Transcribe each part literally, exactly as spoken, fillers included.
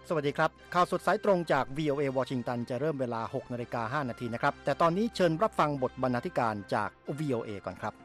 สวัสดีครับข่าวสดสายตรงจาก วี โอ เอ วอชิงตันจะเริ่มเวลา หกนาฬิกาห้านาทีนะครับแต่ตอนนี้เชิญรับฟังบทบรรณาธิการจาก วี โอ เอ ก่อนครับ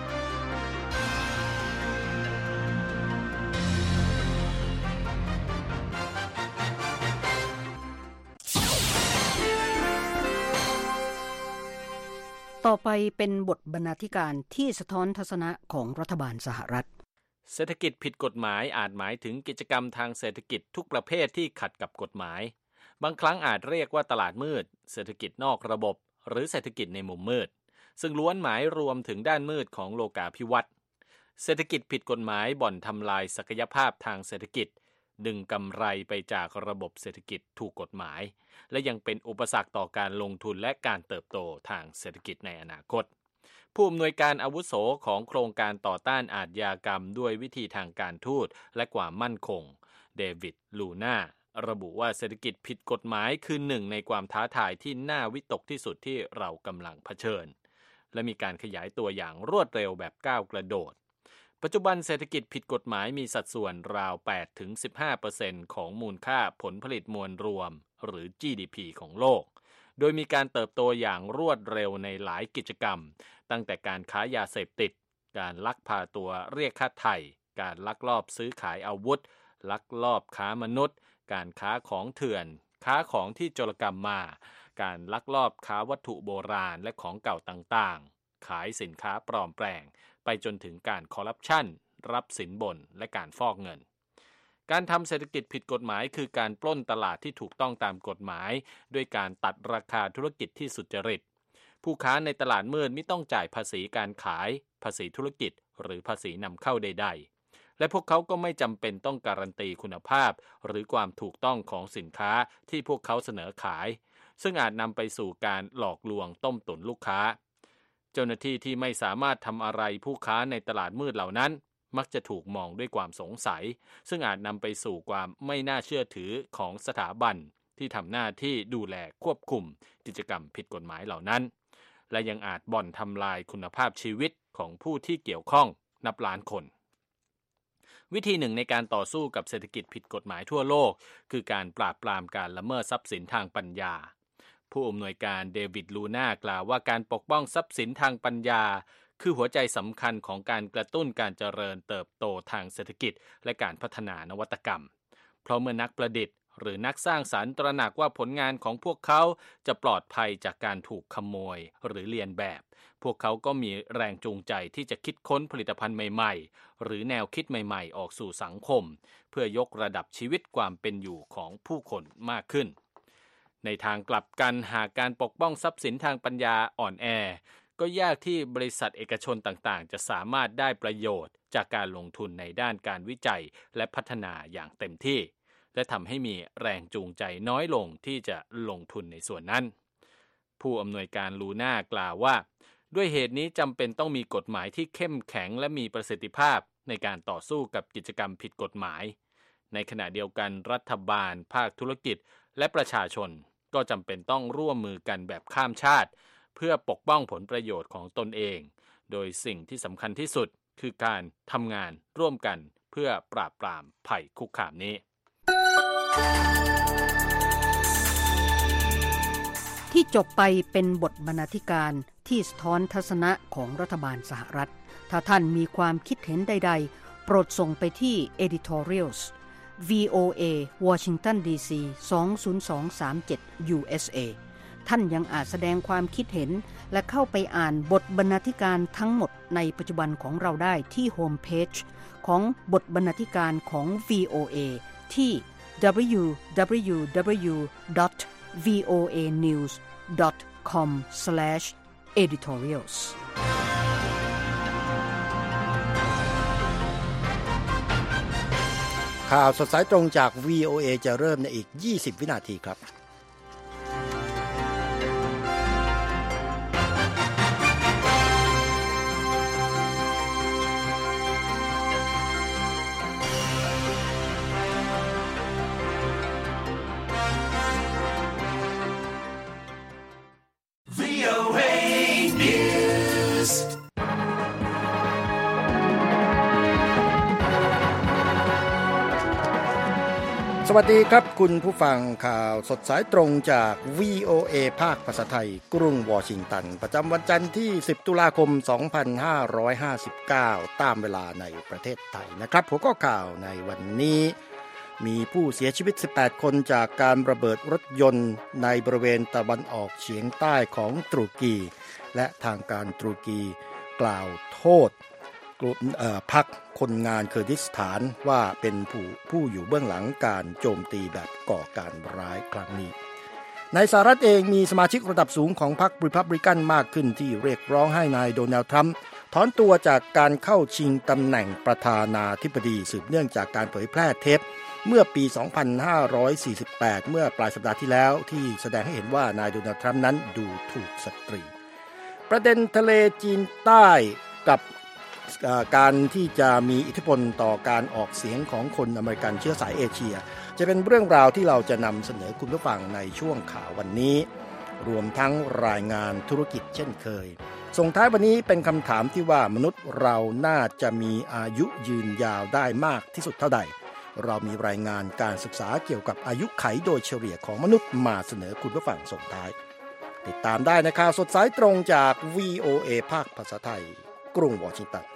ต่อไปเป็นบทบรรณาธิการที่สะท้อนทัศนะของรัฐบาลสหรัฐเศรษฐกิจผิดกฎหมายอาจหมายถึงกิจกรรมทางเศรษฐกิจทุกประเภทที่ขัดกับกฎหมายบางครั้งอาจเรียกว่าตลาดมืดเศรษฐกิจนอกระบบหรือเศรษฐกิจในมุมมืดซึ่งล้วนหมายรวมถึงด้านมืดของโลกาภิวัตน์เศรษฐกิจผิดกฎหมายบ่อนทำลายศักยภาพทางเศรษฐกิจดึงกำไรไปจากระบบเศรษฐกิจถูกกฎหมายและยังเป็นอุปสรรคต่อการลงทุนและการเติบโตทางเศรษฐกิจในอนาคตผู้อำนวยการอาวุโสของโครงการต่อต้านอาชญากรรมด้วยวิธีทางการทูตและความมั่นคงเดวิดลูน่าระบุว่าเศรษฐกิจผิดกฎหมายคือหนึ่งในความท้าทายที่น่าวิตกที่สุดที่เรากำลังเผชิญและมีการขยายตัวอย่างรวดเร็วแบบก้าวกระโดดปัจจุบันเศรษฐกิจผิดกฎหมายมีสัดส่วนราว แปดถึงสิบห้าเปอร์เซ็นต์ ของมูลค่าผลผลิตมวลรวมหรือ จี ดี พี ของโลกโดยมีการเติบโตอย่างรวดเร็วในหลายกิจกรรมตั้งแต่การค้ายาเสพติดการลักพาตัวเรียกค่าไถ่การลักลอบซื้อขายอาวุธลักลอบค้ามนุษย์การค้าของเถื่อนค้าของที่โจรกรรมมาการลักลอบค้าวัตถุโบราณและของเก่าต่างๆขายสินค้าปลอมแปลงไปจนถึงการคอร์รัปชันรับสินบนและการฟอกเงินการทำเศรษฐกิจผิดกฎหมายคือการปล้นตลาดที่ถูกต้องตามกฎหมายด้วยการตัดราคาธุรกิจที่สุจริตผู้ค้าในตลาดมืดไม่ต้องจ่ายภาษีการขายภาษีธุรกิจหรือภาษีนำเข้าใดๆและพวกเขาก็ไม่จำเป็นต้องการันตีคุณภาพหรือความถูกต้องของสินค้าที่พวกเขาเสนอขายซึ่งอาจนำไปสู่การหลอกลวงต้มตุ๋นลูกค้าเจ้าหน้าที่ที่ไม่สามารถทำอะไรผู้ค้าในตลาดมืดเหล่านั้นมักจะถูกมองด้วยความสงสัยซึ่งอาจนำไปสู่ความไม่น่าเชื่อถือของสถาบันที่ทำหน้าที่ดูแลควบคุมกิจกรรมผิดกฎหมายเหล่านั้นและยังอาจบ่อนทำลายคุณภาพชีวิตของผู้ที่เกี่ยวข้องนับล้านคนวิธีหนึ่งในการต่อสู้กับเศรษฐกิจผิดกฎหมายทั่วโลกคือการปราบปรามการละเมิดทรัพย์สินทางปัญญาผู้อำนวยการเดวิดลูน่ากล่าวว่าการปกป้องทรัพย์สินทางปัญญาคือหัวใจสำคัญของการกระตุ้นการเจริญเติบโตทางเศรษฐกิจและการพัฒนานวัตกรรมเพราะเมื่อนักประดิษฐ์หรือนักสร้างสรรค์ตระหนักว่าผลงานของพวกเขาจะปลอดภัยจากการถูกขโมยหรือเลียนแบบพวกเขาก็มีแรงจูงใจที่จะคิดค้นผลิตภัณฑ์ใหม่ๆหรือแนวคิดใหม่ๆออกสู่สังคมเพื่อยกระดับชีวิตความเป็นอยู่ของผู้คนมากขึ้นในทางกลับกันหากการปกป้องทรัพย์สินทางปัญญาอ่อนแอก็ยากที่บริษัทเอกชนต่างๆจะสามารถได้ประโยชน์จากการลงทุนในด้านการวิจัยและพัฒนาอย่างเต็มที่และทำให้มีแรงจูงใจน้อยลงที่จะลงทุนในส่วนนั้นผู้อำนวยการลูน่ากล่าวว่าด้วยเหตุนี้จำเป็นต้องมีกฎหมายที่เข้มแข็งและมีประสิทธิภาพในการต่อสู้กับกิจกรรมผิดกฎหมายในขณะเดียวกันรัฐบาลภาคธุรกิจและประชาชนก็จำเป็นต้องร่วมมือกันแบบข้ามชาติเพื่อปกป้องผลประโยชน์ของตนเองโดยสิ่งที่สำคัญที่สุดคือการทำงานร่วมกันเพื่อปราบปรามภัยคุกคามนี้ที่จบไปเป็นบทบรรณาธิการที่สะท้อนทัศนะของรัฐบาลสหรัฐถ้าท่านมีความคิดเห็นใดๆโปรดส่งไปที่ editorials วี โอ เอ Washington ดี ซี สอง ศูนย์ สอง สาม เจ็ด ยู เอส เอ ท่านยังอาจแสดงความคิดเห็นและเข้าไปอ่านบทบรรณาธิการทั้งหมดในปัจจุบันของเราได้ที่โฮมเพจของบทบรรณาธิการของ วี โอ เอ ที่ ดับเบิลยู ดับเบิลยู ดับเบิลยู ดอท วี โอ เอ นิวส์ ดอท คอม สแลช เอดิทอเรียลส์ข่าวสดสายตรงจาก วี โอ เอ จะเริ่มในอีกยี่สิบวินาทีครับสสวัสดีครับคุณผู้ฟังข่าวสดสายตรงจาก วี โอ เอ ภาคภาษาไทยกรุงวอชิงตันประจำวันจันทร์ที่สิบตุลาคมสองพันห้าร้อยห้าสิบเก้าตามเวลาในประเทศไทยนะครับหัวข้อข่าวในวันนี้มีผู้เสียชีวิตสิบแปดคนจากการระเบิดรถยนต์ในบริเวณตะวันออกเฉียงใต้ของตุรกีและทางการตุรกีกล่าวโทษพรรคคนงานเคอร์ดิสถานว่าเป็นผู้ผู้อยู่เบื้องหลังการโจมตีแบบก่อการร้ายครั้งนี้ในสหรัฐเองมีสมาชิกระดับสูงของพรรครีพับลิกันมากขึ้นที่เรียกร้องให้นายโดนัลด์ทรัมป์ถอนตัวจากการเข้าชิงตำแหน่งประธานาธิบดีสืบเนื่องจากการเผยแพร่เทปเมื่อปี สองพันห้าร้อยสี่สิบแปด เมื่อปลายสัปดาห์ที่แล้วที่แสดงให้เห็นว่านายโดนัลด์ทรัมป์นั้นดูถูกสตรีประเด็นทะเลจีนใต้กับการที่จะมีอิทธิพลต่อการออกเสียงของคนอเมริกันเชื้อสายเอเชียจะเป็นเรื่องราวที่เราจะนำเสนอคุณผู้ฟังในช่วงข่าววันนี้รวมทั้งรายงานธุรกิจเช่นเคยส่งท้ายวันนี้เป็นคำถามที่ว่ามนุษย์เราน่าจะมีอายุยืนยาวได้มากที่สุดเท่าใดเรามีรายงานการศึกษาเกี่ยวกับอายุขัยโดยเฉลี่ยของมนุษย์มาเสนอคุณผู้ฟังส่งท้ายติดตามได้ในข่าวสดสายตรงจาก วี โอ เอ ภาคภาษาไทยกรุงวอชิงตัน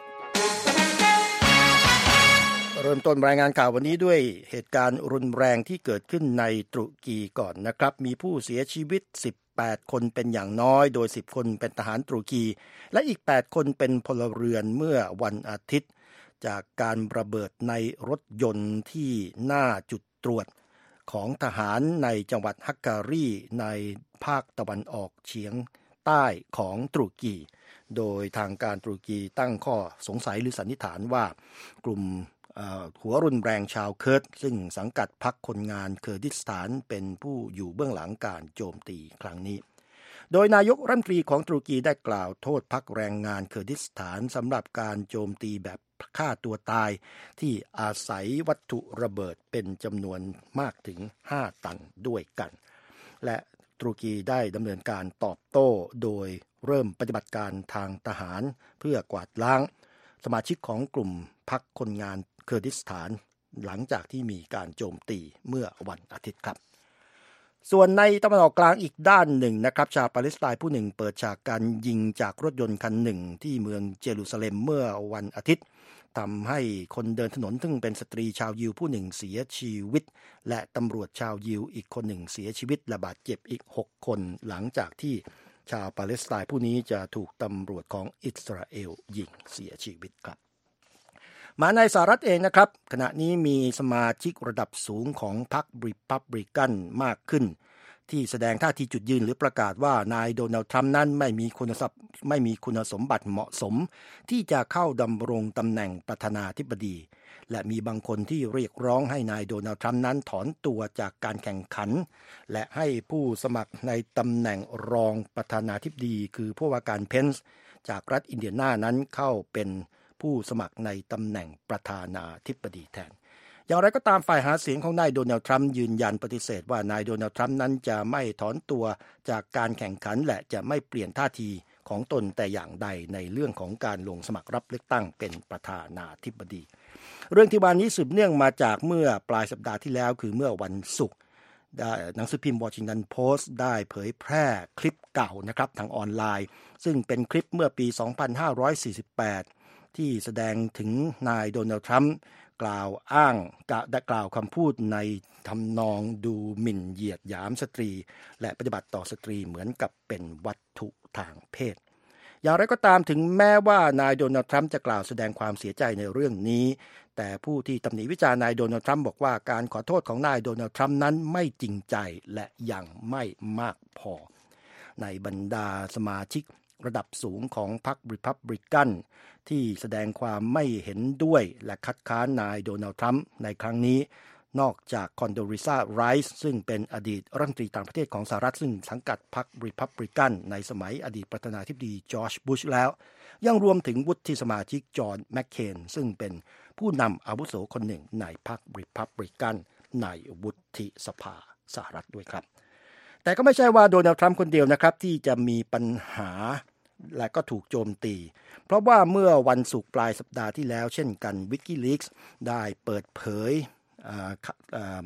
เริ่มต้นรายงานข่าววันนี้ด้วยเหตุการณ์รุนแรงที่เกิดขึ้นในตุรกีก่อนนะครับมีผู้เสียชีวิตสิบแปดคนเป็นอย่างน้อยโดยสิบคนเป็นทหารตุรกีและอีกแปดคนเป็นพลเรือนเมื่อวันอาทิตย์จากการระเบิดในรถยนต์ที่หน้าจุดตรวจของทหารในจังหวัดฮักการีในภาคตะวันออกเฉียงใต้ของตุรกีโดยทางการตุรกีตั้งข้อสงสัยหรือสันนิษฐานว่ากลุ่มหัวรุนแรงชาวเคิร์ดซึ่งสังกัดพรรคคนงานเคอร์ดิสถานเป็นผู้อยู่เบื้องหลังการโจมตีครั้งนี้โดยนายกรัฐมนตรีของตุรกีได้กล่าวโทษพรรคแรงงานเคอร์ดิสถานสำหรับการโจมตีแบบฆ่าตัวตายที่อาศัยวัตถุระเบิดเป็นจำนวนมากถึงห้าตันด้วยกันและตุรกีได้ดำเนินการตอบโต้โดยเริ่มปฏิบัติการทางทหารเพื่อกวาดล้างสมาชิกของกลุ่มพรรคคนงานเคอร์ดิสถานหลังจากที่มีการโจมตีเมื่อวันอาทิตย์ครับส่วนในตะวันออกกลางอีกด้านหนึ่งนะครับชาวปาเลสไตน์ผู้หนึ่งเปิดฉากการยิงจากรถยนต์คันหนึ่งที่เมืองเยรูซาเล็มเมื่อวันอาทิตย์ทำให้คนเดินถนนซึ่งเป็นสตรีชาวยิวผู้หนึ่งเสียชีวิตและตำรวจชาวยิวอีกคนหนึ่งเสียชีวิตและบาดเจ็บอีกหกคนหลังจากที่ชาวปาเลสไตน์ผู้นี้จะถูกตำรวจของอิสราเอลยิงเสียชีวิตครับมาในสหรัฐเองนะครับขณะนี้มีสมาชิกระดับสูงของพรรครีพับลิกันมากขึ้นที่แสดงท่าทีจุดยืนหรือประกาศว่านายโดนัลด์ทรัมป์นั้นไม่มีคุณสมบัติไม่มีคุณสมบัติเหมาะสมที่จะเข้าดำรงตำแหน่งประธานาธิบดีและมีบางคนที่เรียกร้องให้นายโดนัลด์ทรัมป์นั้นถอนตัวจากการแข่งขันและให้ผู้สมัครในตำแหน่งรองประธานาธิบดีคือผู้ว่าการเพนส์จากรัฐอินเดียนานั้นเข้าเป็นผู้สมัครในตำแหน่งประธานาธิบดีแทนอย่างไรก็ตามฝ่ายหาเสียงของนายโดนัลด์ทรัมป์ยืนยันปฏิเสธว่านายโดนัลด์ทรัมป์นั้นจะไม่ถอนตัวจากการแข่งขันและจะไม่เปลี่ยนท่าทีของตนแต่อย่างใดในเรื่องของการลงสมัครรับเลือกตั้งเป็นประธานาธิบดีเรื่องที่ว่านี้สืบเนื่องมาจากเมื่อปลายสัปดาห์ที่แล้วคือเมื่อวันศุกร์หนังสือพิมพ์วอชิงตันโพสต์ได้เผยแพร่คลิปเก่านะครับทางออนไลน์ซึ่งเป็นคลิปเมื่อปีสองพันห้าร้อยสี่สิบแปดที่แสดงถึงนายโดนัลด์ทรัมป์กล่าวอ้างได้กล่าวคำพูดในทำนองดูหมิ่นเหยียดหยามสตรีและปฏิบัติต่อสตรีเหมือนกับเป็นวัตถุทางเพศอย่างไรก็ตามถึงแม้ว่านายโดนัลด์ทรัมป์จะกล่าวแสดงความเสียใจในเรื่องนี้แต่ผู้ที่ตำหนิวิจารณ์นายโดนัลด์ทรัมป์บอกว่าการขอโทษของนายโดนัลด์ทรัมป์นั้นไม่จริงใจและยังไม่มากพอในบรรดาสมาชิกระดับสูงของพรรครีพับลิกันที่แสดงความไม่เห็นด้วยและคัดค้านนายโดนัลด์ทรัมป์ในครั้งนี้นอกจากคอนโดลิซาไรซ์ซึ่งเป็นอดีตรัฐมนตรีต่างประเทศของสหรัฐซึ่งสังกัดพรรครีพับลิกันในสมัยอดีตประธานาธิบดีจอร์จบุชแล้วยังรวมถึงวุฒิสมาชิกจอห์นแมคเคนซึ่งเป็นผู้นำอาวุโสคนหนึ่งในพรรครีพับลิกันในวุฒิสภาสหรัฐด้วยครับแต่ก็ไม่ใช่ว่าโดนัลด์ทรัมป์คนเดียวนะครับที่จะมีปัญหาและก็ถูกโจมตีเพราะว่าเมื่อวันศุกร์ปลายสัปดาห์ที่แล้วเช่นกัน WikiLeaks ได้เปิดเผย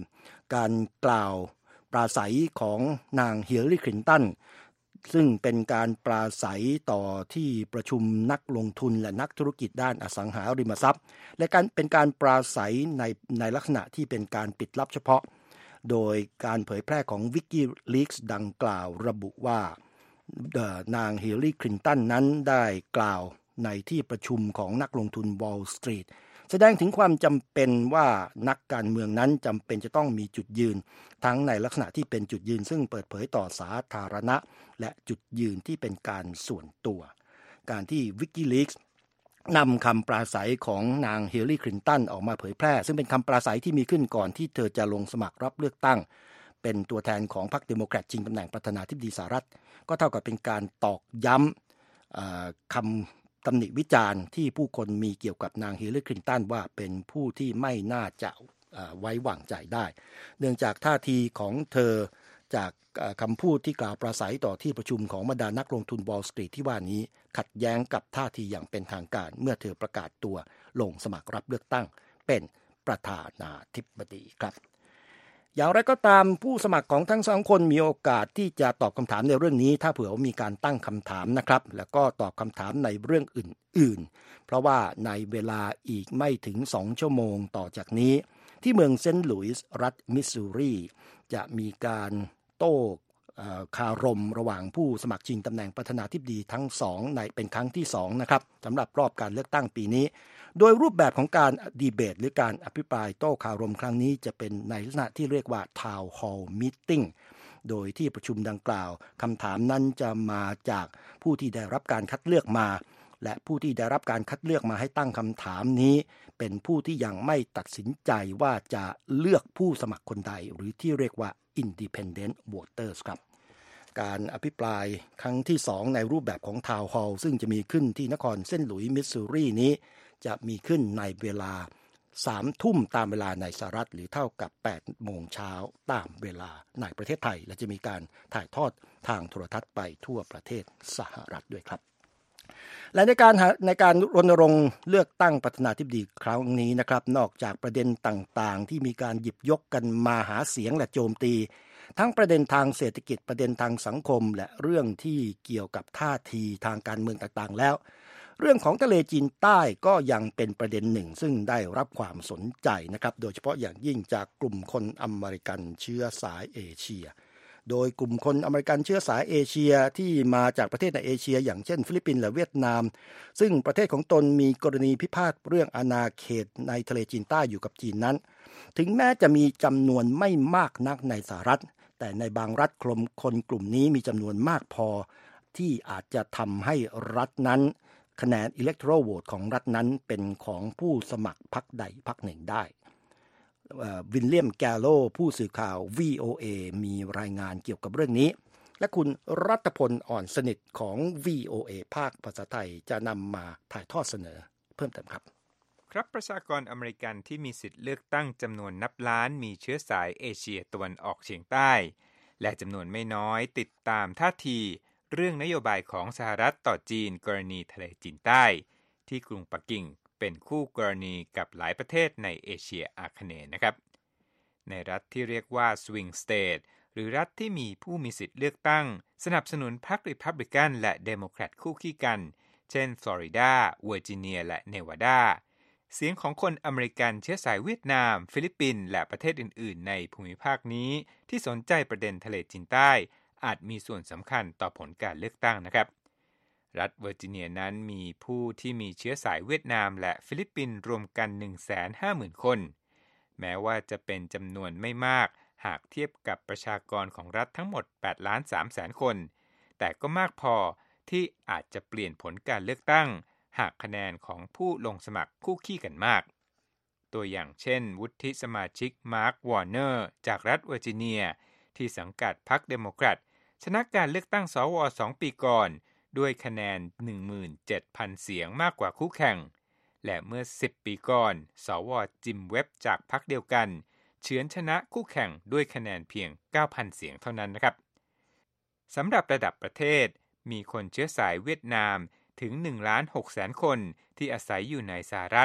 การกล่าวปราศัยของนางฮิลลารีคลินตันซึ่งเป็นการปราศัยต่อที่ประชุมนักลงทุนและนักธุรกิจด้านอสังหาริมทรัพย์และการเป็นการปราศัยในในลักษณะที่เป็นการปิดลับเฉพาะโดยการเผยแพร่ของ WikiLeaks ดังกล่าวระบุว่านางฮิลลารีคลินตันนั้นได้กล่าวในที่ประชุมของนักลงทุน Wall Street แสดงถึงความจำเป็นว่านักการเมืองนั้นจำเป็นจะต้องมีจุดยืนทั้งในลักษณะที่เป็นจุดยืนซึ่งเปิดเผยต่อสาธารณะและจุดยืนที่เป็นการส่วนตัวการที่ WikiLeaks นำคำปราศัยของนางฮิลลารีคลินตันออกมาเผยแพร่ซึ่งเป็นคำปราศัยที่มีขึ้นก่อนที่เธอจะลงสมัครรับเลือกตั้งเป็นตัวแทนของพรรคเดโมแครตชิงตำแหน่งประธานาธิบดีสหรัฐก็เท่ากับเป็นการตอกย้ำคำตำหนิวิจารณ์ที่ผู้คนมีเกี่ยวกับนางฮิลลารีคลินตันว่าเป็นผู้ที่ไม่น่าจะไว้วางใจได้เนื่องจากท่าทีของเธอจากคำพูดที่กล่าวปราศัยต่อที่ประชุมของบรรดานักลงทุน Wall Street ที่ว่านี้ขัดแย้งกับท่าทีอย่างเป็นทางการเมื่อเธอประกาศตัวลงสมัครรับเลือกตั้งเป็นประธานาธิบดีครับอย่างไรก็ตามผู้สมัครของทั้งสองคนมีโอกาสที่จะตอบคำถามในเรื่องนี้ถ้าเผื่อมีการตั้งคำถามนะครับแล้วก็ตอบคำถามในเรื่องอื่นๆเพราะว่าในเวลาอีกไม่ถึงสองชั่วโมงต่อจากนี้ที่เมืองเซนต์หลุยส์รัฐมิสซูรีจะมีการโต้คารมระหว่างผู้สมัครชิงตำแหน่งประธานาธิบดีทั้งสองในเป็นครั้งที่สองนะครับสำหรับรอบการเลือกตั้งปีนี้โดยรูปแบบของการดีเบตหรือการอภิปรายโต้คารมครั้งนี้จะเป็นในลักษณะที่เรียกว่า Town Hall Meeting โดยที่ประชุมดังกล่าวคำถามนั้นจะมาจากผู้ที่ได้รับการคัดเลือกมาและผู้ที่ได้รับการคัดเลือกมาให้ตั้งคำถามนี้เป็นผู้ที่ยังไม่ตัดสินใจว่าจะเลือกผู้สมัครคนใดหรือที่เรียกว่า Independent Voters ครับการอภิปรายครั้งที่สองในรูปแบบของ Town Hall ซึ่งจะมีขึ้นที่นครเซนต์หลุยส์มิสซูรีนี้จะมีขึ้นในเวลาสามทุ่มตามเวลาในสหรัฐหรือเท่ากับแปดโมงเช้าตามเวลาในประเทศไทยและจะมีการถ่ายทอดทางโทรทัศน์ไปทั่วประเทศสหรัฐด้วยครับและในการในการรณรงค์เลือกตั้งประธานาธิบดีครั้งนี้นะครับนอกจากประเด็นต่างๆที่มีการหยิบยกกันมาหาเสียงและโจมตีทั้งประเด็นทางเศรษฐกิจประเด็นทางสังคมและเรื่องที่เกี่ยวกับท่าทีทางการเมืองต่างๆแล้วเรื่องของทะเลจีนใต้ก็ยังเป็นประเด็นหนึ่งซึ่งได้รับความสนใจนะครับโดยเฉพาะอย่างยิ่งจากกลุ่มคนอเมริกันเชื้อสายเอเชียโดยกลุ่มคนอเมริกันเชื้อสายเอเชียที่มาจากประเทศในเอเชียอย่างเช่นฟิลิปปินส์และเวียดนามซึ่งประเทศของตนมีกรณีพิพาทเรื่องอาณาเขตในทะเลจีนใต้อยู่กับจีนนั้นถึงแม้จะมีจำนวนไม่มากนักในสหรัฐแต่ในบางรัฐคนกลุ่มนี้มีจำนวนมากพอที่อาจจะทำให้รัฐนั้นคะแนน electoral vote ของรัฐนั้นเป็นของผู้สมัครพรรคใดพรรคหนึ่งได้วิลเลียมแกลโลผู้สื่อข่าว วี โอ เอ มีรายงานเกี่ยวกับเรื่องนี้และคุณรัตพลอ่อนสนิทของ วี โอ เอ ภาคภาษาไทยจะนำมาถ่ายทอดเสนอเพิ่มเติมครับครับประชากรอเมริกันที่มีสิทธิ์เลือกตั้งจำนวนนับล้านมีเชื้อสายเอเชียตะวันออกเฉียงใต้และจำนวนไม่น้อยติดตามท่าทีเรื่องนโยบายของสหรัฐต่อจีนกรณีทะเลจีนใต้ที่กรุงปักกิ่งเป็นคู่กรณีกับหลายประเทศในเอเชียอาคเนย์นะครับในรัฐที่เรียกว่า Swing State หรือรัฐที่มีผู้มีสิทธิ์เลือกตั้งสนับสนุนพรรครีพับลิกันและเดโมแครตคู่ขี้กันเช่นฟลอริดาเวอร์จิเนียและเนวาดาเสียงของคนอเมริกันเชื้อสายเวียดนามฟิลิปปินส์และประเทศอื่นๆในภูมิภาคนี้ที่สนใจประเด็นทะเลจีนใต้อาจมีส่วนสำคัญต่อผลการเลือกตั้งนะครับรัฐเวอร์จิเนียนั้นมีผู้ที่มีเชื้อสายเวียดนามและฟิลิปปินส์รวมกัน หนึ่งแสนห้าหมื่น คนแม้ว่าจะเป็นจำนวนไม่มากหากเทียบกับประชากรของรัฐทั้งหมด แปดล้านสามแสน คนแต่ก็มากพอที่อาจจะเปลี่ยนผลการเลือกตั้งหากคะแนนของผู้ลงสมัครคู่ขี้กันมากตัวอย่างเช่นวุฒิสมาชิกมาร์ควอร์เนอร์จากรัฐเวอร์จิเนียที่สังกัดพรรคเดโมแครตชนะการเลือกตั้งสวสองปีก่อนด้วยคะแนน หนึ่งหมื่นเจ็ดพัน เสียงมากกว่าคู่แข่งและเมื่อสิบปีก่อนสวจิมเว็บจากพรรคเดียวกันเฉือนชนะคู่แข่งด้วยคะแนนเพียง เก้าพัน เสียงเท่านั้นนะครับสำหรับระดับประเทศมีคนเชื้อสายเวียดนามถึง หนึ่งล้านหกแสน คนที่อาศัยอยู่ในสหรัฐ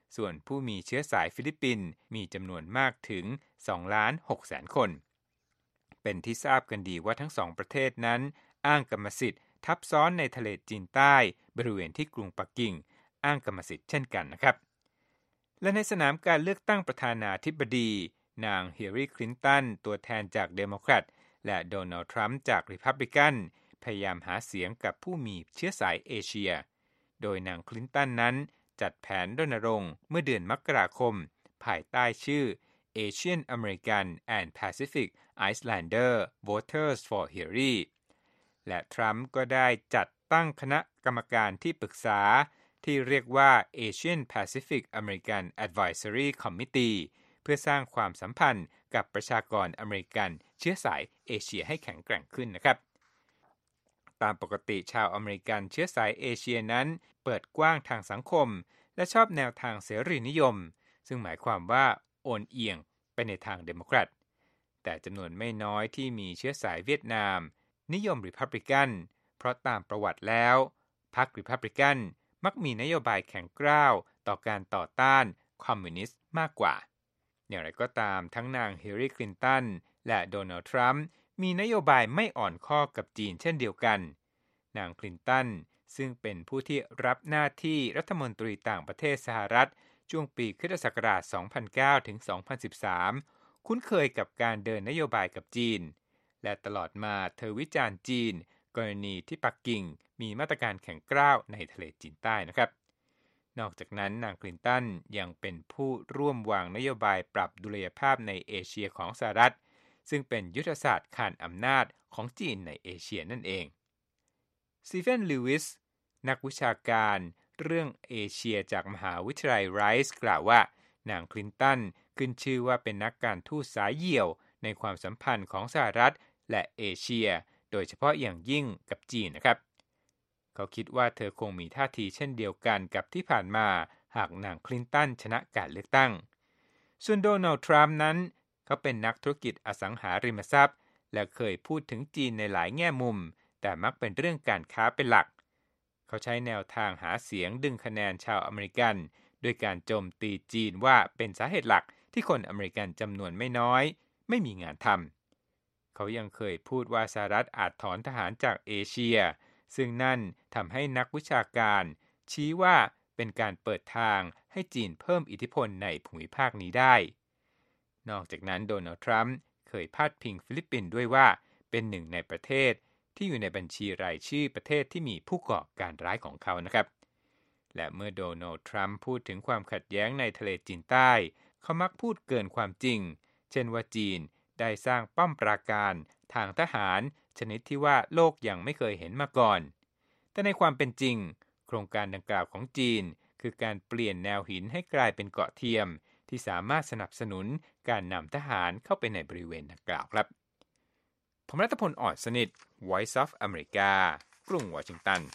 ส่วนผู้มีเชื้อสายฟิลิปปินส์มีจำนวนมากถึง สองล้านหกแสน คนเป็นที่ทราบกันดีว่าทั้งสองประเทศนั้นอ้างกรรมสิทธิ์ทับซ้อนในทะเลจีนใต้บริเวณที่กรุงปักกิ่งอ้างกรรมสิทธิ์เช่นกันนะครับและในสนามการเลือกตั้งประธานาธิบดีนางฮิลลารีคลินตันตัวแทนจากเดโมแครตและโดนัลด์ทรัมป์จากริพับลิกันพยายามหาเสียงกับผู้มีเชื้อสายเอเชียโดยนางคลินตันนั้นจัดแผนรณรงค์เมื่อเดือนมกราคมภายใต้ชื่อ Asian American and Pacific Islander Voters for Hillary และทรัมป์ก็ได้จัดตั้งคณะกรรมการที่ปรึกษาที่เรียกว่า Asian Pacific American Advisory Committee เพื่อสร้างความสัมพันธ์กับประชากรอเมริกันเชื้อสายเอเชียให้แข็งแกร่งขึ้นนะครับตามปกติชาวอเมริกันเชื้อสายเอเชียนั้นเปิดกว้างทางสังคมและชอบแนวทางเสรีนิยมซึ่งหมายความว่าโอนเอียงไปในทางเดโมแครตแต่จำนวนไม่น้อยที่มีเชื้อสายเวียดนามนิยมริพับลิกันเพราะตามประวัติแล้วพรรคริพับลิกันมักมีนโยบายแข็งกร้าวต่อการต่อต้านคอมมิวนิสต์มากกว่าอย่างไรก็ตามทั้งนางฮิลลารีคลินตันและโดนัลด์ทรัมป์มีนโยบายไม่อ่อนข้อกับจีนเช่นเดียวกันนางคลินตันซึ่งเป็นผู้ที่รับหน้าที่รัฐมนตรีต่างประเทศสหรัฐช่วงปีค.ศ. สองพันเก้า ถึง สองพันสิบสาม คุ้นเคยกับการเดินนโยบายกับจีนและตลอดมาเธอวิจารณ์จีนกรณีที่ปักกิ่งมีมาตรการแข็งกร้าวในทะเลจีนใต้นะครับนอกจากนั้นนางคลินตันยังเป็นผู้ร่วมวางนโยบายปรับดุลยภาพในเอเชียของสหรัฐซึ่งเป็นยุทธศาสตร์ขานอำนาจของจีนในเอเชียนั่นเองสตีเฟน ลิวิสนักวิชาการเรื่องเอเชียจากมหาวิทยาลัยไรส์กล่าวว่านางคลินตันขึ้นชื่อว่าเป็นนักการทูตสายเหี่ยวในความสัมพันธ์ของสหรัฐและเอเชียโดยเฉพาะอย่างยิ่งกับจีนนะครับเขาคิดว่าเธอคงมีท่าทีเช่นเดียวกันกับที่ผ่านมาหากนางคลินตันชนะการเลือกตั้งส่วนโดนัลด์ทรัมป์นั้นเขาเป็นนักธุรกิจอสังหาริมทรัพย์และเคยพูดถึงจีนในหลายแง่มุมแต่มักเป็นเรื่องการค้าเป็นหลักเขาใช้แนวทางหาเสียงดึงคะแนนชาวอเมริกันโดยการโจมตีจีนว่าเป็นสาเหตุหลักที่คนอเมริกันจำนวนไม่น้อยไม่มีงานทำเขายังเคยพูดว่าสหรัฐอาจถอนทหารจากเอเชียซึ่งนั่นทำให้นักวิชาการชี้ว่าเป็นการเปิดทางให้จีนเพิ่มอิทธิพลในภูมิภาคนี้ได้นอกจากนั้นโดนัลด์ทรัมป์เคยพาดพิงฟิลิปปินส์ด้วยว่าเป็นหนึ่งในประเทศที่อยู่ในบัญชีรายชื่อประเทศที่มีผู้ก่อการร้ายของเขานะครับและเมื่อโดนัลด์ทรัมป์พูดถึงความขัดแย้งในทะเลจีนใต้เขามักพูดเกินความจริงเช่นว่าจีนได้สร้างป้อมปราการทางทหารชนิดที่ว่าโลกยังไม่เคยเห็นมาก่อนแต่ในความเป็นจริงโครงการดังกล่าวของจีนคือการเปลี่ยนแนวหินให้กลายเป็นเกาะเทียมที่สามารถสนับสนุนการนำทหารเข้าไปในบริเวณดังกล่าวครับผมรัตพล อ่อนสนิท Voice of America กรุงวอชิงตัน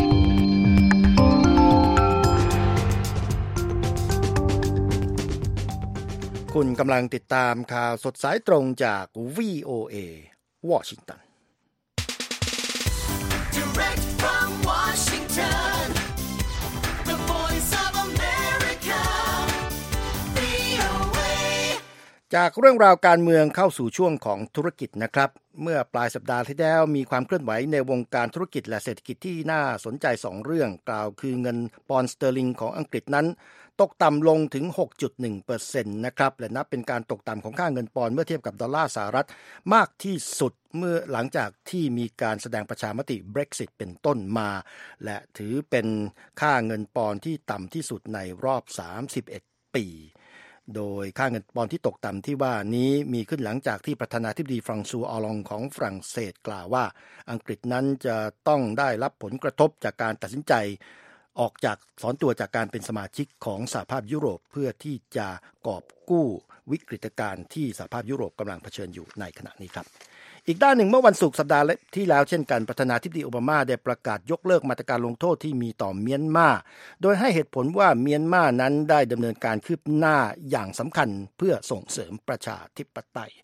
คุณกำลังติดตามข่าวสดสายตรงจาก วี โอ เอ วอชิงตัน Direct from Washington, the Voice of America, วี โอ เอจากเรื่องราวการเมืองเข้าสู่ช่วงของธุรกิจนะครับเมื่อปลายสัปดาห์ที่แล้วมีความเคลื่อนไหวในวงการธุรกิจและเศรษฐกิจที่น่าสนใจสองเรื่องกล่าวคือเงินปอนด์สเตอร์ลิงของอังกฤษนั้นตกต่ำลงถึง หกจุดหนึ่งเปอร์เซ็นต์ นะครับและนับเป็นการตกต่ำของค่าเงินปอนด์เมื่อเทียบกับดอลลาร์สหรัฐมากที่สุดเมื่อหลังจากที่มีการแสดงประชามติ Brexit เป็นต้นมาและถือเป็นค่าเงินปอนด์ที่ต่ำที่สุดในรอบสามสิบเอ็ดปีโดยค่าเงินปอนด์ที่ตกต่ำที่ว่านี้มีขึ้นหลังจากที่ประธานาธิบดีฟรังซัวออลองของฝรั่งเศสกล่าวว่าอังกฤษนั้นจะต้องได้รับผลกระทบจากการตัดสินใจออกจากถอนตัวจากการเป็นสมาชิกของสหภาพยุโรปเพื่อที่จะกอบกู้วิกฤตการณ์ที่สหภาพยุโรปกำลังเผชิญอยู่ในขณะนี้ครับอีกด้านหนึ่งเมื่อวันศุกร์สัปดาห์ที่แล้วเช่นกันประธานาธิบดีโอบามาได้ประกาศยกเลิกมาตรการลงโทษที่มีต่อเมียนมาโดยให้เหตุผลว่าเมียนมานั้นได้ดำเนินการคืบหน้าอย่างสำคัญเพื่อส่งเสริมประชาธิปไตย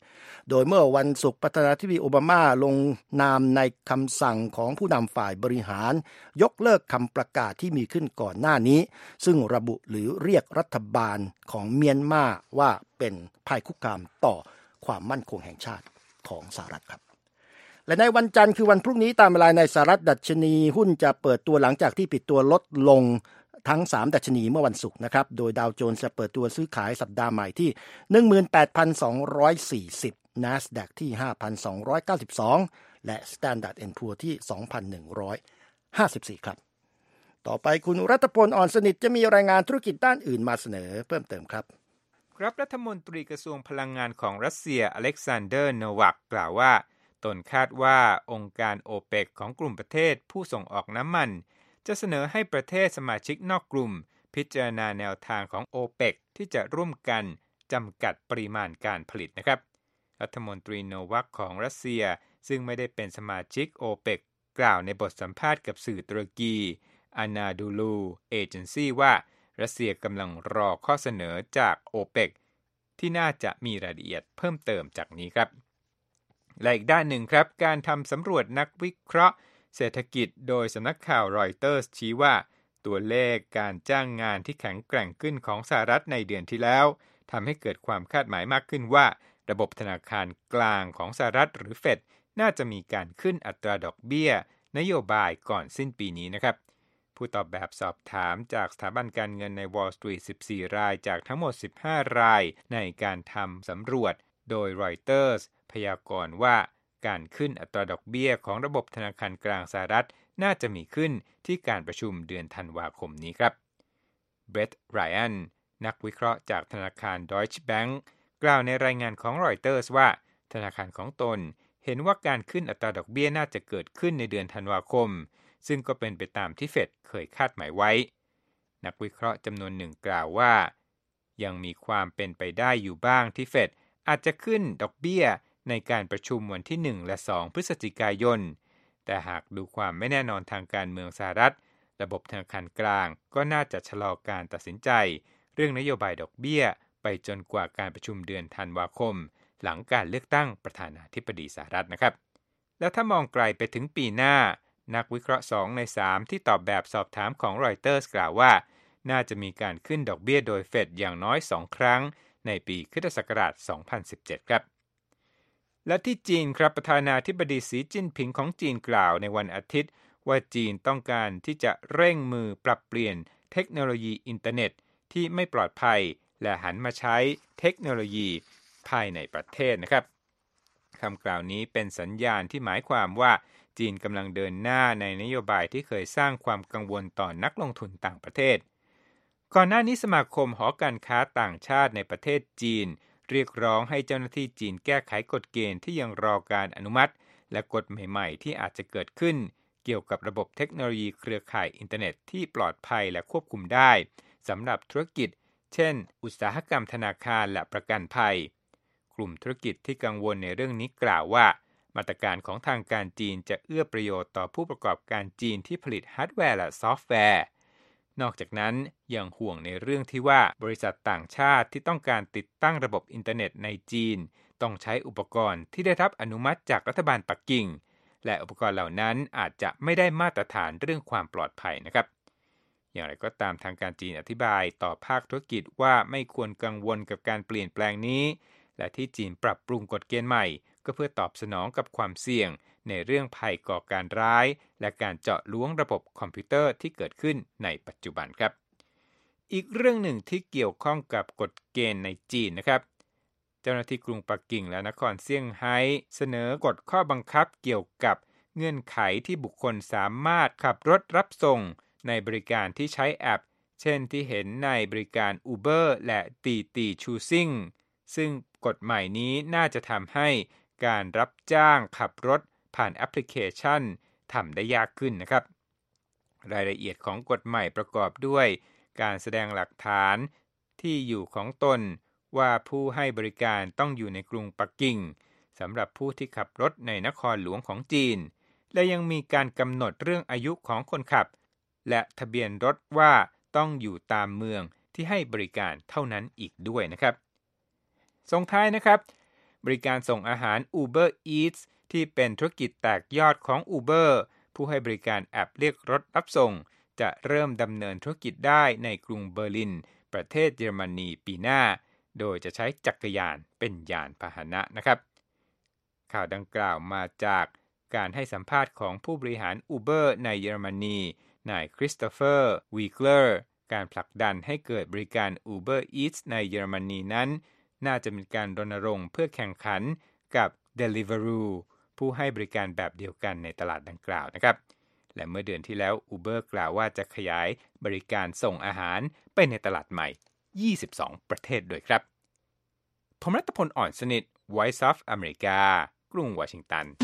โดยเมื่อวันศุกร์ประธานาธิบดีโอบามาลงนามในคำสั่งของผู้นำฝ่ายบริหารยกเลิกคำประกาศที่มีขึ้นก่อนหน้านี้ซึ่งระบุหรือเรียกรัฐบาลของเมียนมาว่าเป็นภัยคุกคามต่อความมั่นคงแห่งชาติของสหรัฐครับและในวันจันทร์คือวันพรุ่งนี้ตามเวลาในสหรัฐดัชนีหุ้นจะเปิดตัวหลังจากที่ปิดตัวลดลงทั้งสามดัชนีเมื่อวันศุกร์นะครับโดยดาวโจนส์จะเปิดตัวซื้อขายสัปดาห์ใหม่ที่ หนึ่งหมื่นแปดพันสองร้อยสี่สิบ NASDAQ ที่ ห้าพันสองร้อยเก้าสิบสอง และ Standard แอนด์ Poor's ที่ สองพันหนึ่งร้อยห้าสิบสี่ ครับต่อไปคุณรัตพลอ่อนสนิทจะมีรายงานธุรกิจด้านอื่นมาเสนอเพิ่มเติมครับครับรัฐมนตรีกระทรวงพลังงานของรัสเซียอเล็กซานเดอร์โนวัคกล่าวว่าตนคาดว่าองค์การโอเปกของกลุ่มประเทศผู้ส่งออกน้ำมันจะเสนอให้ประเทศสมาชิกนอกกลุ่มพิจารณาแนวทางของโอเปกที่จะร่วมกันจำกัดปริมาณการผลิตนะครับรัฐมนตรีโนวัคของรัสเซียซึ่งไม่ได้เป็นสมาชิกโอเปกกล่าวในบทสัมภาษณ์กับสื่อตุรกีอานาดูลูเอเจนซี่ว่ารัสเซียกำลังรอข้อเสนอจากโอเปกที่น่าจะมีรายละเอียดเพิ่มเติมจากนี้ครับและอีกด้านหนึ่งครับการทำสำรวจนักวิเคราะห์เศรษฐกิจโดยสำนักข่าวรอยเตอร์สชี้ว่าตัวเลขการจ้างงานที่แข็งแกร่งขึ้นของสหรัฐในเดือนที่แล้วทำให้เกิดความคาดหมายมากขึ้นว่าระบบธนาคารกลางของสหรัฐหรือเฟดน่าจะมีการขึ้นอัตราดอกเบี้ยนโยบายก่อนสิ้นปีนี้นะครับผู้ตอบแบบสอบถามจากสถาบันการเงินใน Wall Street สิบสี่ รายจากทั้งหมดสิบห้ารายในการทำสำรวจโดย Reuters พยากรณ์ว่าการขึ้นอัตราดอกเบี้ยของระบบธนาคารกลางสหรัฐน่าจะมีขึ้นที่การประชุมเดือนธันวาคมนี้ครับเบรตต์ ไรอันนักวิเคราะห์จากธนาคาร Deutsche Bank กล่าวในรายงานของ Reuters ว่าธนาคารของตนเห็นว่าการขึ้นอัตราดอกเบี้ยน่าจะเกิดขึ้นในเดือนธันวาคมซึ่งก็เป็นไปตามที่เฟดเคยคาดหมายไว้นักวิเคราะห์จำนวนหนึ่งกล่าวว่ายังมีความเป็นไปได้อยู่บ้างที่เฟดอาจจะขึ้นดอกเบี้ยในการประชุมวันที่หนึ่งและสองพฤศจิกายนแต่หากดูความไม่แน่นอนทางการเมืองสหรัฐระบบธนาคารกลางก็น่าจะชะลอการตัดสินใจเรื่องนโยบายดอกเบี้ยไปจนกว่าการประชุมเดือนธันวาคมหลังการเลือกตั้งประธานาธิบดีสหรัฐนะครับแล้วถ้ามองไกลไปถึงปีหน้านักวิเคราะห์สองในสามที่ตอบแบบสอบถามของ Reuters กล่าวว่าน่าจะมีการขึ้นดอกเบี้ยโดยเฟดอย่างน้อยสองครั้งในปีคริสตศักราชสองพันสิบเจ็ดครับและที่จีนครับประธานาธิบดีสีจิ้นผิงของจีนกล่าวในวันอาทิตย์ว่าจีนต้องการที่จะเร่งมือปรับเปลี่ยนเทคโนโลยีอินเทอร์เน็ตที่ไม่ปลอดภัยและหันมาใช้เทคโนโลยีภายในประเทศนะครับคำกล่าวนี้เป็นสัญญาณที่หมายความว่าจีนกำลังเดินหน้าในนโยบายที่เคยสร้างความกังวลต่อนักลงทุนต่างประเทศก่อนหน้านี้สมาคมหอการค้าต่างชาติในประเทศจีนเรียกร้องให้เจ้าหน้าที่จีนแก้ไขกฎเกณฑ์ที่ยังรอการอนุมัติและกฎใหม่ๆที่อาจจะเกิดขึ้นเกี่ยวกับระบบเทคโนโลยีเครือข่ายอินเทอร์เน็ตที่ปลอดภัยและควบคุมได้สำหรับธุรกิจเช่นอุตสาหกรรมธนาคารและประกันภัยกลุ่มธุรกิจที่กังวลในเรื่องนี้กล่าวว่ามาตรการของทางการจีนจะเอื้อประโยชน์ต่อผู้ประกอบการจีนที่ผลิตฮาร์ดแวร์และซอฟต์แวร์นอกจากนั้นยังห่วงในเรื่องที่ว่าบริษัทต่างชาติที่ต้องการติดตั้งระบบอินเทอร์เน็ตในจีนต้องใช้อุปกรณ์ที่ได้รับอนุมัติจากรัฐบาลปักกิ่งและอุปกรณ์เหล่านั้นอาจจะไม่ได้มาตรฐานเรื่องความปลอดภัยนะครับอย่างไรก็ตามทางการจีนอธิบายต่อภาคธุรกิจว่าไม่ควรกังวลกับการเปลี่ยนแปลงนี้และที่จีนปรับปรุงกฎเกณฑ์ใหม่ก็เพื่อตอบสนองกับความเสี่ยงในเรื่องภัยก่อการร้ายและการเจาะล้วงระบบคอมพิวเตอร์ที่เกิดขึ้นในปัจจุบันครับอีกเรื่องหนึ่งที่เกี่ยวข้องกับกฎเกณฑ์ในจีนนะครับเจ้าหน้าที่กรุงปักกิ่งและนครเซี่ยงไฮ้เสนอกฎข้อบังคับเกี่ยวกับเงื่อนไขที่บุคคลสามารถขับรถรับส่งในบริการที่ใช้แอปเช่นที่เห็นในบริการ Uber และตีตีชูซิ่งซึ่งกฎใหม่นี้น่าจะทำให้การรับจ้างขับรถผ่านแอปพลิเคชันทำได้ยากขึ้นนะครับรายละเอียดของกฎใหม่ประกอบด้วยการแสดงหลักฐานที่อยู่ของตนว่าผู้ให้บริการต้องอยู่ในกรุงปักกิ่งสำหรับผู้ที่ขับรถในนครหลวงของจีนและยังมีการกำหนดเรื่องอายุของคนขับและทะเบียนรถว่าต้องอยู่ตามเมืองที่ให้บริการเท่านั้นอีกด้วยนะครับส่งท้ายนะครับบริการส่งอาหาร Uber Eats ที่เป็นธุรกิจแตกยอดของ Uber ผู้ให้บริการแอปเรียกรถรับส่งจะเริ่มดำเนินธุรกิจได้ในกรุงเบอร์ลินประเทศเยอรมนีปีหน้าโดยจะใช้จักรยานเป็นยานพาหนะนะครับข่าวดังกล่าวมาจากการให้สัมภาษณ์ของผู้บริหาร Uber ในเยอรมนีนายคริสโตเฟอร์วีเกอร์การผลักดันให้เกิดบริการ Uber Eats ในเยอรมนีนั้นน่าจะเป็นการรณรงค์เพื่อแข่งขันกับ Deliveroo ผู้ให้บริการแบบเดียวกันในตลาดดังกล่าวนะครับและเมื่อเดือนที่แล้ว Uber กล่าวว่าจะขยายบริการส่งอาหารไปในตลาดใหม่ยี่สิบสองประเทศด้วยครับผมรัตพลอ่อนสนิท Voice of America กรุงวอชิงตัน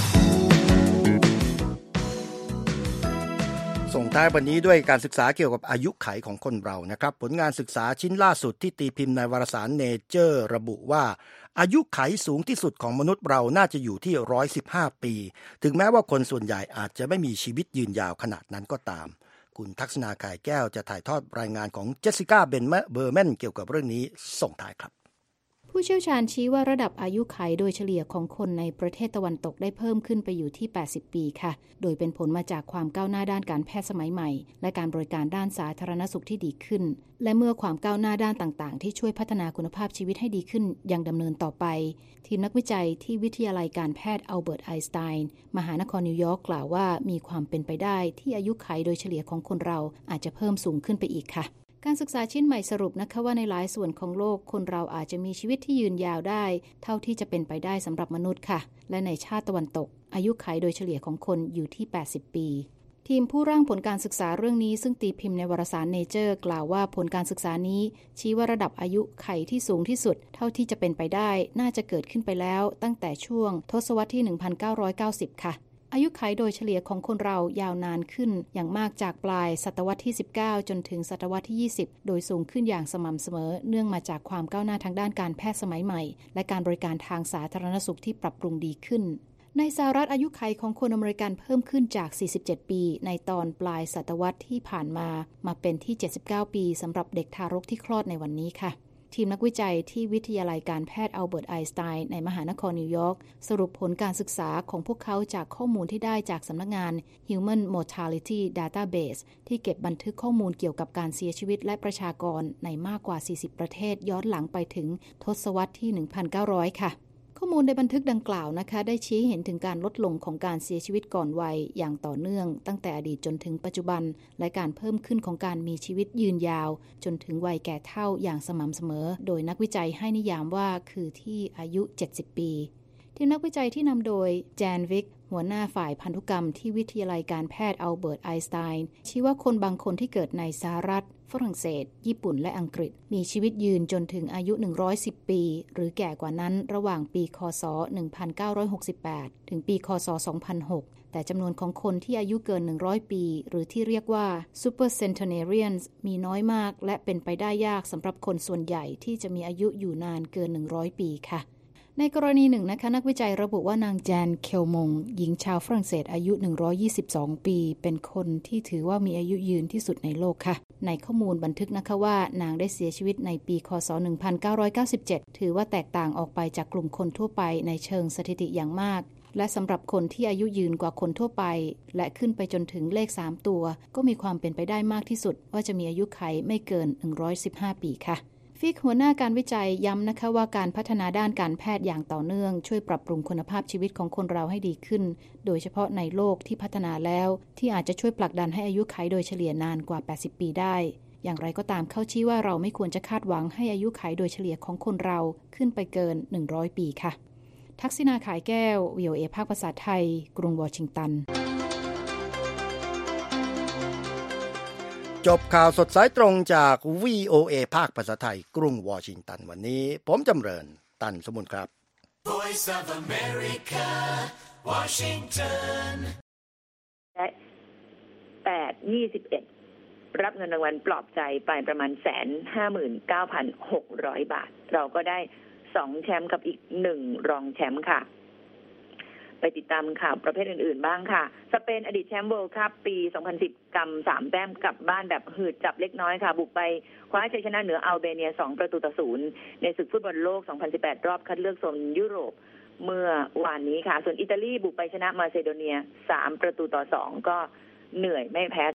ส่งท้ายวันนี้ด้วยการศึกษาเกี่ยวกับอายุไขของคนเรานะครับผลงานศึกษาชิ้นล่าสุดที่ตีพิมพ์ในวารสาร Nature ระบุว่าอายุไขสูงที่สุดของมนุษย์เราน่าจะอยู่ที่หนึ่งร้อยสิบห้าปีถึงแม้ว่าคนส่วนใหญ่อาจจะไม่มีชีวิตยืนยาวขนาดนั้นก็ตามคุณทักษณาข่ายแก้วจะถ่ายทอดรายงานของเจสสิก้าเบนเบอร์แมนเกี่ยวกับเรื่องนี้ส่งท้ายครับผู้เชี่ยวชาญชี้ว่าระดับอายุขัยโดยเฉลี่ยของคนในประเทศตะวันตกได้เพิ่มขึ้นไปอยู่ที่แปดสิบปีค่ะโดยเป็นผลมาจากความก้าวหน้าด้านการแพทย์สมัยใหม่และการบริการด้านสาธารณสุขที่ดีขึ้นและเมื่อความก้าวหน้าด้านต่างๆที่ช่วยพัฒนาคุณภาพชีวิตให้ดีขึ้นยังดำเนินต่อไปทีมนักวิจัยที่วิทยาลัยการแพทย์อัลเบิร์ตไอน์สไตน์มหานครนิวยอร์กกล่าวว่ามีความเป็นไปได้ที่อายุขัยโดยเฉลี่ยของคนเราอาจจะเพิ่มสูงขึ้นไปอีกค่ะการศึกษาชิ้นใหม่สรุปนะคะว่าในหลายส่วนของโลกคนเราอาจจะมีชีวิตที่ยืนยาวได้เท่าที่จะเป็นไปได้สำหรับมนุษย์ค่ะและในชาติตะวันตกอายุขัยโดยเฉลี่ยของคนอยู่ที่แปดสิบปีทีมผู้ร่างผลการศึกษาเรื่องนี้ซึ่งตีพิมพ์ในวารสาร Nature กล่าวว่าผลการศึกษานี้ชี้ว่าระดับอายุขัยที่สูงที่สุดเท่าที่จะเป็นไปได้น่าจะเกิดขึ้นไปแล้วตั้งแต่ช่วงทศวรรษที่หนึ่งพันเก้าร้อยเก้าสิบค่ะอายุขัยโดยเฉลี่ยของคนเรายาวนานขึ้นอย่างมากจากปลายศตวรรษที่สิบเก้าจนถึงศตวรรษที่ยี่สิบโดยสูงขึ้นอย่างสม่ำเสมอเนื่องมาจากความก้าวหน้าทางด้านการแพทย์สมัยใหม่และการบริการทางสาธารณสุขที่ปรับปรุงดีขึ้นในสหรัฐอายุขัยของคนอเมริกันเพิ่มขึ้นจากสี่สิบเจ็ดปีในตอนปลายศตวรรษที่ผ่านมามาเป็นที่เจ็ดสิบเก้าปีสำหรับเด็กทารกที่คลอดในวันนี้ค่ะทีมนักวิจัยที่วิทยาลัยการแพทย์อัลเบิร์ตไอน์สไตน์ในมหานครนิวยอร์กสรุปผลการศึกษาของพวกเขาจากข้อมูลที่ได้จากสำนักงาน Human Mortality Database ที่เก็บบันทึกข้อมูลเกี่ยวกับการเสียชีวิตและประชากรในมากกว่าสี่สิบประเทศย้อนหลังไปถึงทศวรรษที่ หนึ่งพันเก้าร้อย ค่ะข้อมูลในบันทึกดังกล่าวนะคะได้ชี้เห็นถึงการลดลงของการเสียชีวิตก่อนวัยอย่างต่อเนื่องตั้งแต่อดีตจนถึงปัจจุบันและการเพิ่มขึ้นของการมีชีวิตยืนยาวจนถึงวัยแก่เฒ่าอย่างสม่ำเสมอโดยนักวิจัยให้นิยามว่าคือที่อายุเจ็ดสิบปีทีมนักวิจัยที่นำโดยแจนวิกหัวหน้าฝ่ายพันธุกรรมที่วิทยาลัยการแพทย์อัลเบิร์ตไอน์สไตน์ชี้ว่าคนบางคนที่เกิดในสหรัฐฝรั่งเศสญี่ปุ่นและอังกฤษมีชีวิตยืนจนถึงอายุหนึ่งร้อยสิบปีหรือแก่กว่านั้นระหว่างปีคศหนึ่งพันเก้าร้อยหกสิบแปดถึงปีคศสองพันหกแต่จำนวนของคนที่อายุเกินหนึ่งร้อยปีหรือที่เรียกว่า Super Centenarians มีน้อยมากและเป็นไปได้ยากสำหรับคนส่วนใหญ่ที่จะมีอายุอยู่นานเกินหนึ่งร้อยปีค่ะในกรณีหนึ่งนะคะนักวิจัยระบุว่านางแจนเคลมงหญิงชาวฝรั่งเศสอายุหนึ่งร้อยยี่สิบสองปีเป็นคนที่ถือว่ามีอายุยืนที่สุดในโลกค่ะในข้อมูลบันทึกนะคะว่านางได้เสียชีวิตในปีคศหนึ่งพันเก้าร้อยเก้าสิบเจ็ดถือว่าแตกต่างออกไปจากกลุ่มคนทั่วไปในเชิงสถิติอย่างมากและสำหรับคนที่อายุยืนกว่าคนทั่วไปและขึ้นไปจนถึงเลขสามตัวก็มีความเป็นไปได้มากที่สุดว่าจะมีอายุขัยไม่เกินหนึ่งร้อยสิบห้าปีค่ะฟิกหัวหน้าการวิจัยย้ำนะคะว่าการพัฒนาด้านการแพทย์อย่างต่อเนื่องช่วยปรับปรุงคุณภาพชีวิตของคนเราให้ดีขึ้นโดยเฉพาะในโลกที่พัฒนาแล้วที่อาจจะช่วยผลักดันให้อายุขัยโดยเฉลี่ยนานกว่าแปดสิบปีได้อย่างไรก็ตามเขาชี้ว่าเราไม่ควรจะคาดหวังให้อายุขัยโดยเฉลี่ยของคนเราขึ้นไปเกินหนึ่งร้อยปีค่ะทักษิณาขายแก้ว วี โอ เอ ภาคภาษาไทยกรุงวอชิงตันจบข่าวสดสายตรงจาก วี โอ เอ ภาคภาษาไทยกรุงวอชิงตันวันนี้ผมจำเริญตันสมุนครับ Voice of America Washington และแปด ยี่สิบเอ็ดรับเงินรางวัลปลอบใจไปประมาณแสนห้าหมื่นเก้าพันหกร้อยบาทเราก็ได้สองแชมป์กับอีกหนึ่งรองแชมป์ค่ะไปติดตามข่าวประเภทอื่นๆบ้างค่ะสเปนอดีตแชมป์เวิลด์คัพปีสองพันสิบกำสามแต้มกลับบ้านแบบหืดจับเล็กน้อยค่ะบุกไปคว้าชัยชนะเหนืออัลเบเนียสองประตูต่อศูนย์ในศึกฟุตบอลโลกสองพันสิบแปดรอบคัดเลือกโซนยุโรปเมื่อวานนี้ค่ะส่วนอิตาลีบุกไปชนะมาซิโดเนียสามประตูต่อสองก็เหนื่อยไม่แพ้